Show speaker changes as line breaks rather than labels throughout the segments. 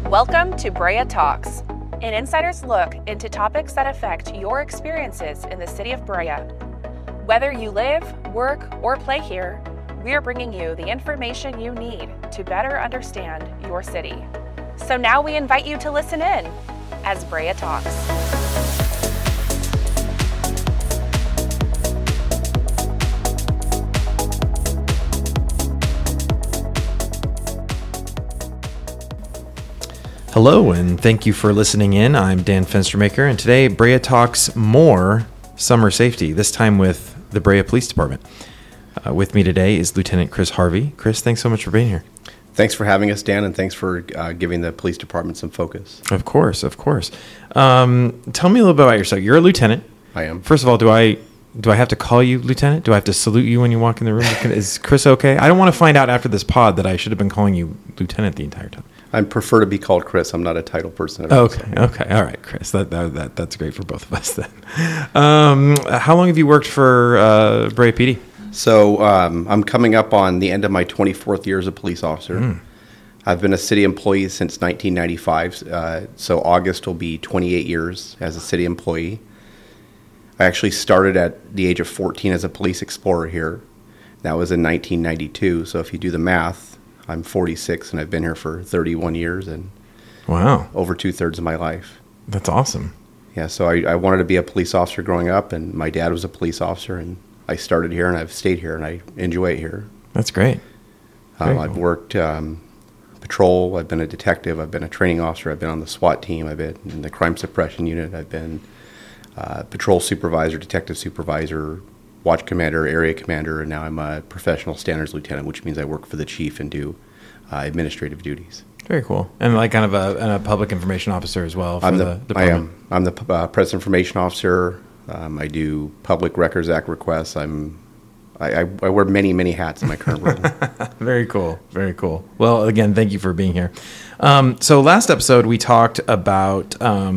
Welcome to Brea Talks, an insider's look into topics that affect your experiences in the city of Brea. Whether you live, work, or play here, we're bringing you the information you need to better understand your city. So now we invite you to listen in as Brea Talks.
Hello, and thank you for listening in. I'm Dan Fenstermaker, and today Brea talks more summer safety, this time with the Brea Police Department. With me today is Lieutenant Chris Harvey. Chris, thanks so much for being here.
Thanks for having us, Dan, and thanks for giving the police department some focus.
Of course. Tell me a little bit about yourself. You're a lieutenant.
I am.
First of all, do I have to call you lieutenant? Do I have to salute you when you walk in the room? Is Chris okay? I don't want to find out after this pod that I should have been calling you lieutenant the entire time.
I prefer to be called Chris. I'm not a title person at all.
Okay. All right, Chris. That's great for both of us then. How long have you worked for Brea PD?
So I'm coming up on the end of my 24th year as a police officer. I've been a city employee since 1995, so August will be 28 years as a city employee. I actually started at the age of 14 as a police explorer here. That was in 1992, so if you do the math, I'm 46, and I've been here for 31 years and over 2/3 of my life.
That's awesome.
Yeah, so I wanted to be a police officer growing up, and my dad was a police officer, and I started here, and I've stayed here, and I enjoy it here.
That's great.
I've worked patrol, I've been a detective, I've been a training officer, I've been on the SWAT team, I've been in the crime suppression unit, I've been patrol supervisor, detective supervisor, watch commander, area commander, and now I'm a professional standards lieutenant, which means I work for the chief and do administrative duties.
Very cool. And like kind of a public information officer as well for the department.
I am. I'm the press information officer. I do Public Records Act requests. I wear many, many hats in my current role.
Very cool. Well, again, thank you for being here. So last episode we talked about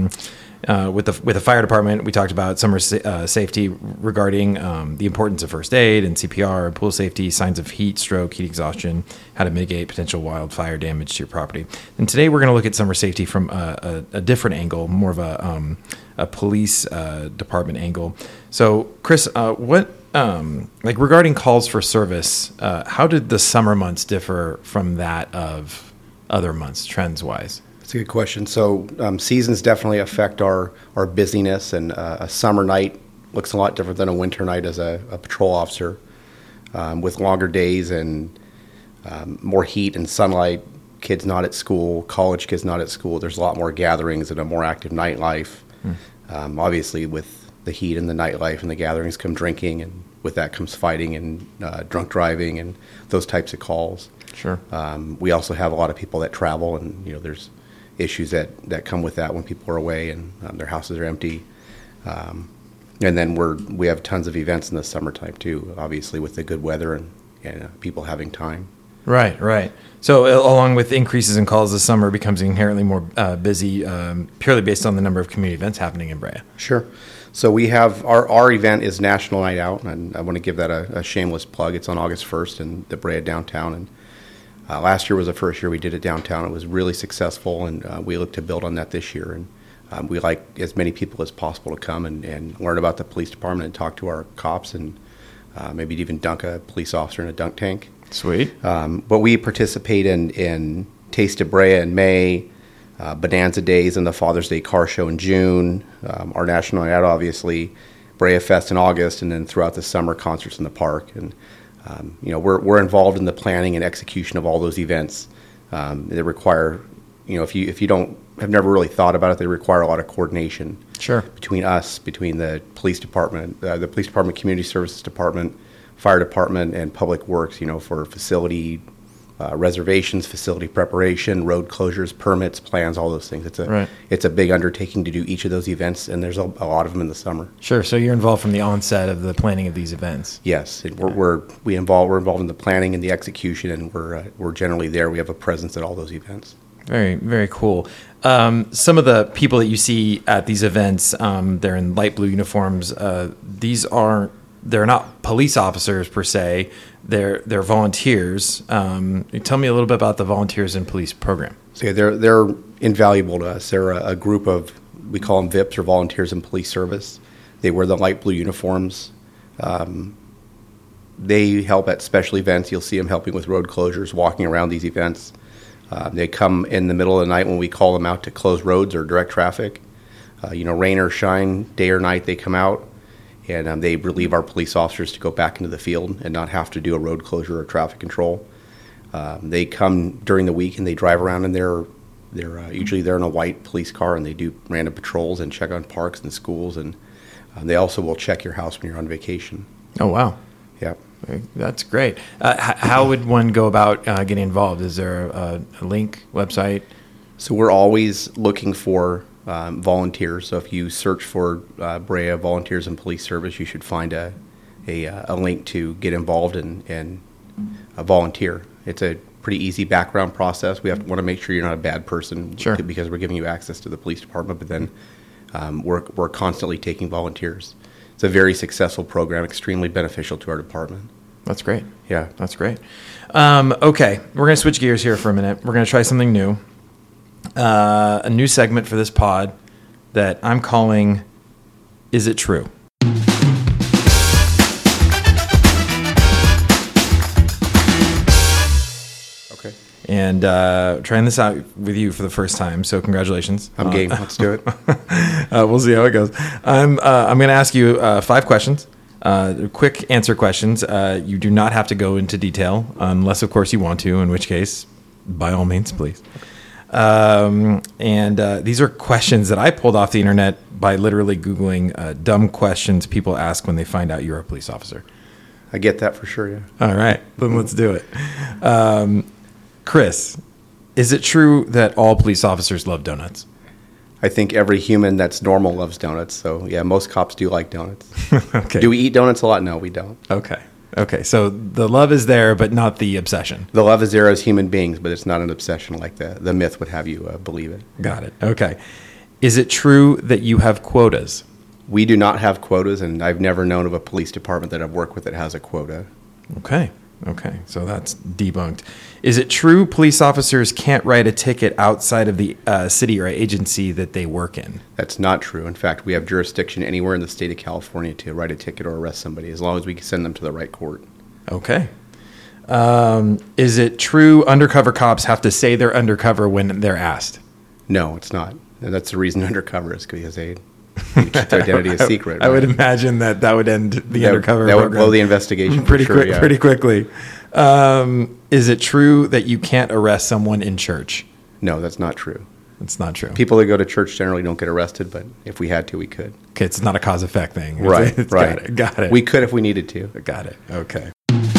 with the fire department, we talked about summer safety regarding the importance of first aid and CPR, pool safety, signs of heat, stroke, heat exhaustion, how to mitigate potential wildfire damage to your property. And today we're going to look at summer safety from a different angle, more of a police department angle. So, Chris, what regarding calls for service, how did the summer months differ from that of other months, trends-wise?
That's a good question. So seasons definitely affect our busyness, and a summer night looks a lot different than a winter night as a patrol officer, with longer days and more heat and sunlight, kids not at school, college kids not at school. There's a lot more gatherings and a more active nightlife. Obviously, with the heat and the nightlife and the gatherings come drinking, and with that comes fighting and drunk driving and those types of calls.
Sure.
We also have a lot of people that travel, and there's issues that come with that when people are away and their houses are empty. And then we have tons of events in the summertime too, obviously with the good weather and people having time.
Right. So along with increases in calls this summer, becomes inherently more busy purely based on the number of community events happening in Brea.
Sure. So we have our event is National Night Out, and I want to give that a shameless plug. It's on August 1st in the Brea downtown, and last year was the first year we did it downtown. It was really successful, and we look to build on that this year. And we like as many people as possible to come and learn about the police department and talk to our cops, and maybe even dunk a police officer in a dunk tank.
Sweet.
But we participate in Taste of Brea in May, Bonanza Days and the Father's Day Car Show in June, our National Night Out, obviously, Brea Fest in August, and then throughout the summer, concerts in the park. And we're involved in the planning and execution of all those events. They require, if you have never really thought about it, they require a lot of coordination.
Sure.
Between the police department, community services department, fire department, and public works. For facility reservations, facility preparation, road closures, permits, plans, all those things. It's a big undertaking to do each of those events, and there's a lot of them in the summer.
Sure. So you're involved from the onset of the planning of these events.
Yes, we're involved in the planning and the execution, and we're generally there. We have a presence at all those events.
Very, very cool. Some of the people that you see at these events, they're in light blue uniforms. They're not police officers per se. they're volunteers. Tell me a little bit about the Volunteers in Police program.
So yeah, they're invaluable to us. They're a group of, we call them VIPs, or Volunteers in Police Service. They wear the light blue uniforms. They help at special events. You'll see them helping with road closures, walking around these events. They come in the middle of the night when we call them out to close roads or direct traffic. Rain or shine, day or night, they come out, and they relieve our police officers to go back into the field and not have to do a road closure or traffic control. They come during the week and they drive around in their usually they're in a white police car, and they do random patrols and check on parks and schools, and they also will check your house when you're on vacation.
Oh, wow.
Yeah.
That's great. How would one go about getting involved? Is there a link, website?
So we're always looking for volunteers. So if you search for Brea Volunteers in Police Service, you should find a link to get involved and volunteer. It's a pretty easy background process. We want to make sure you're not a bad person,
sure,
because we're giving you access to the police department, but then we're constantly taking volunteers. It's a very successful program, extremely beneficial to our department.
That's great.
Yeah.
That's great. Okay, we're going to switch gears here for a minute. We're going to try something new. A new segment for this pod that I'm calling Is It True?
Okay.
And trying this out with you for the first time, so congratulations.
I'm game. Let's do it.
We'll see how it goes. I'm going to ask you 5 questions, quick answer questions. You do not have to go into detail, unless, of course, you want to, in which case, by all means, please. These are questions that I pulled off the internet by literally Googling dumb questions people ask when they find out you're a police officer.
I get that for sure, yeah.
All right, then let's do it. Chris, is it true that all police officers love donuts?
I think every human that's normal loves donuts. So, yeah, most cops do like donuts.
Okay.
Do we eat donuts a lot? No, we don't.
Okay. So the love is there, but not the obsession.
The love is there as human beings, but it's not an obsession like the myth would have you believe it.
Got it. Okay. Is it true that you have quotas?
We do not have quotas, and I've never known of a police department that I've worked with that has a quota.
Okay. So that's debunked. Is it true police officers can't write a ticket outside of the city or agency that they work in?
That's not true. In fact, we have jurisdiction anywhere in the state of California to write a ticket or arrest somebody, as long as we can send them to the right court.
Okay. Is it true undercover cops have to say they're undercover when they're asked?
No, it's not. And that's the reason undercover is because they keep their identity a secret.
I would imagine that would end the undercover
That would
program
blow the investigation
pretty quickly. Is it true that you can't arrest someone in church?
No, that's not true.
It's not true.
People that go to church generally don't get arrested, but if we had to, we could.
Okay, it's not a cause-effect thing.
Right.
Got it.
We could if we needed to.
Got it. Okay.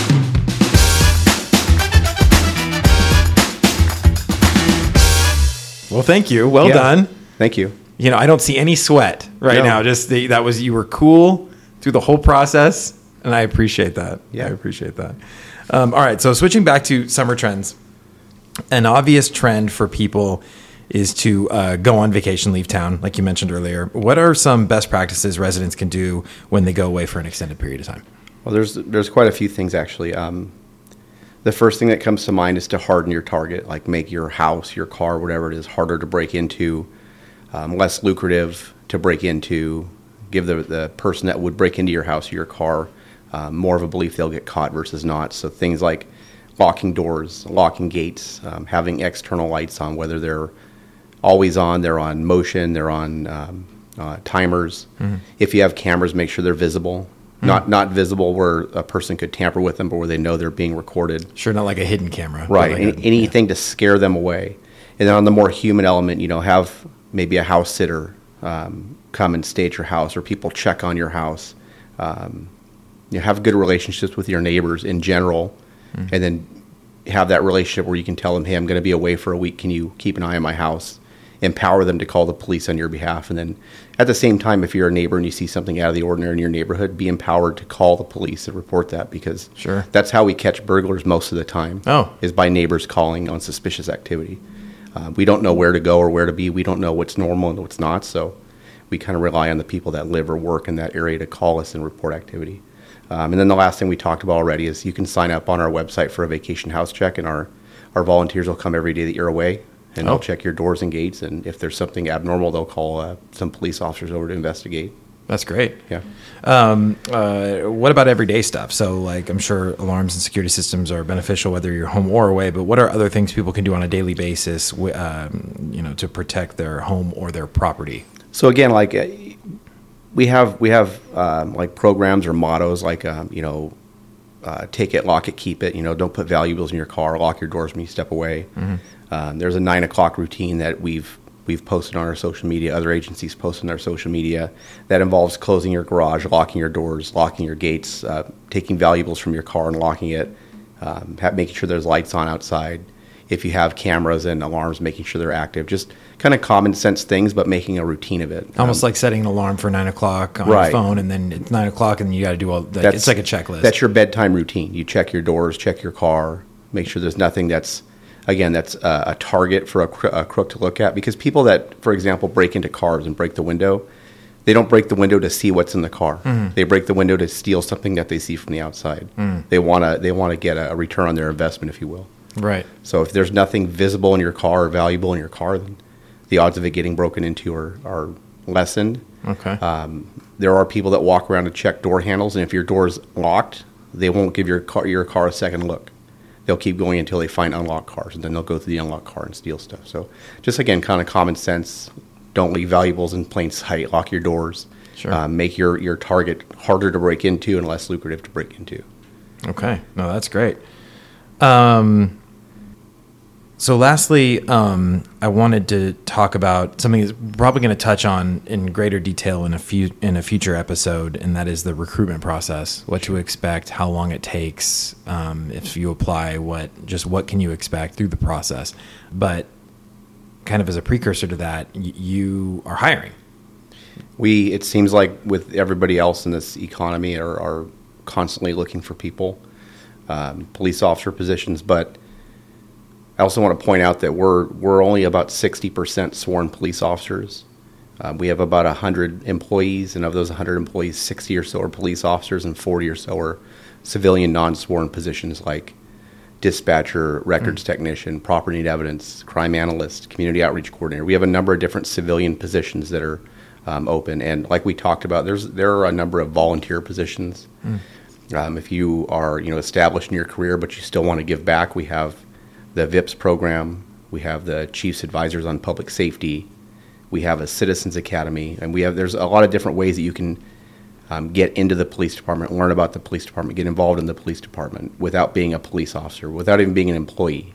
Well, thank you. Well done.
Thank you.
I don't see any sweat now. Just you were cool through the whole process, and I appreciate that.
Yeah.
I appreciate that. All right, so switching back to summer trends. An obvious trend for people is to go on vacation, leave town, like you mentioned earlier. What are some best practices residents can do when they go away for an extended period of time?
Well, there's quite a few things, actually. The first thing that comes to mind is to harden your target, like make your house, your car, whatever it is, harder to break into, less lucrative to break into, give the person that would break into your house or your car more of a belief they'll get caught versus not. So things like locking doors, locking gates, having external lights on, whether they're always on, they're on motion, they're on timers. Mm-hmm. If you have cameras, make sure they're visible. Not visible where a person could tamper with them, but where they know they're being recorded.
Sure, not like a hidden camera.
Right, anything to scare them away. And then on the more human element, have maybe a house sitter come and stay at your house, or people check on your house. Have good relationships with your neighbors in general, and then have that relationship where you can tell them, hey, I'm going to be away for a week. Can you keep an eye on my house? Empower them to call the police on your behalf. And then at the same time, if you're a neighbor and you see something out of the ordinary in your neighborhood, be empowered to call the police and report that, because that's how we catch burglars most of the time, is by neighbors calling on suspicious activity. We don't know where to go or where to be. We don't know what's normal and what's not. So we kind of rely on the people that live or work in that area to call us and report activity. And then the last thing we talked about already is you can sign up on our website for a vacation house check, and our volunteers will come every day that you're away, and they'll check your doors and gates. And if there's something abnormal, they'll call some police officers over to investigate.
That's great.
Yeah.
What about everyday stuff? So, like, I'm sure alarms and security systems are beneficial whether you're home or away. But what are other things people can do on a daily basis, to protect their home or their property?
So again, like we have like programs or mottos like take it, lock it, keep it. Don't put valuables in your car. Lock your doors when you step away. Mm-hmm. There's a 9 o'clock routine that we've posted on our social media. Other agencies post on their social media that involves closing your garage, locking your doors, locking your gates, taking valuables from your car and locking it, making sure there's lights on outside. If you have cameras and alarms, making sure they're active. Just kind of common sense things, but making a routine of it.
Almost like setting an alarm for 9 o'clock on your phone, and then it's 9 o'clock, and you got to do all that. It's like a checklist.
That's your bedtime routine. You check your doors, check your car, make sure there's nothing that's a target for a crook to look at. Because people that, for example, break into cars and break the window, they don't break the window to see what's in the car. Mm-hmm. They break the window to steal something that they see from the outside. Mm. They want to get a return on their investment, if you will.
Right.
So if there's nothing visible in your car or valuable in your car, then the odds of it getting broken into are lessened.
Okay.
There are people that walk around to check door handles, and if your door's locked, they won't give your car a second look. They'll keep going until they find unlocked cars, and then they'll go through the unlocked car and steal stuff. So just, again, kind of common sense. Don't leave valuables in plain sight. Lock your doors.
Sure.
Make your target harder to break into and less lucrative to break into.
Okay. No, that's great. So lastly, I wanted to talk about something that's probably going to touch on in greater detail in a future episode, and that is the recruitment process. What to expect, how long it takes, if you apply, what can you expect through the process. But kind of as a precursor to that, you are hiring.
It seems like with everybody else in this economy are constantly looking for people, police officer positions, but I also want to point out that we're only about 60% sworn police officers. We have about 100 employees, and of those 100 employees, 60 or so are police officers, and 40 or so are civilian non-sworn positions like dispatcher, records technician, property and evidence, crime analyst, community outreach coordinator. We have a number of different civilian positions that are open, and like we talked about, there are a number of volunteer positions. If you are established in your career but you still want to give back, we have the VIPS program, we have the Chiefs Advisors on Public Safety, we have a Citizens Academy, and there's a lot of different ways that you can get into the police department, learn about the police department, get involved in the police department without being a police officer, without even being an employee.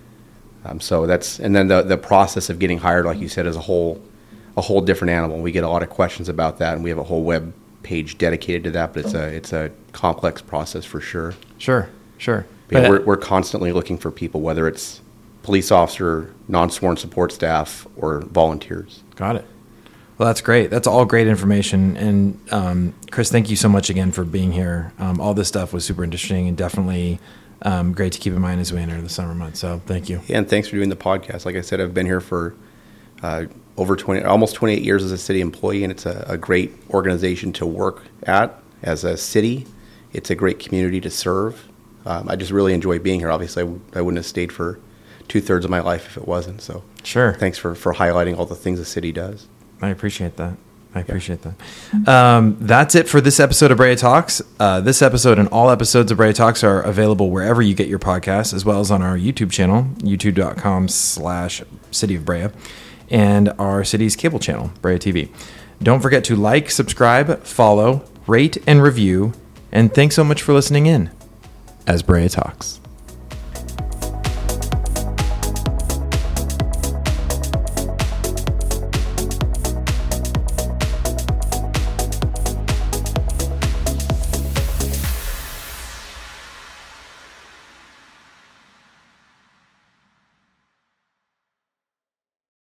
So and then the process of getting hired, like you said, is a whole different animal. We get a lot of questions about that, and we have a whole web page dedicated to that, but it's a complex process for sure.
Sure.
But we're constantly looking for people, whether it's police officer, non-sworn support staff, or volunteers.
Got it. Well, that's great. That's all great information. And Chris, thank you so much again for being here. All this stuff was super interesting and definitely great to keep in mind as we enter the summer months. So thank you.
Yeah, and thanks for doing the podcast. Like I said, I've been here for almost 28 years as a city employee, and it's a great organization to work at as a city. It's a great community to serve. I just really enjoy being here. Obviously, I wouldn't have stayed for 2/3 of my life if it wasn't. So
sure.
Thanks for highlighting all the things the city does.
I appreciate that. That's it for this episode of Brea Talks. This episode and all episodes of Brea Talks are available wherever you get your podcasts, as well as on our YouTube channel, youtube.com/City of Brea, and our city's cable channel, Brea TV. Don't forget to like, subscribe, follow, rate, and review. And thanks so much for listening in as Brea Talks.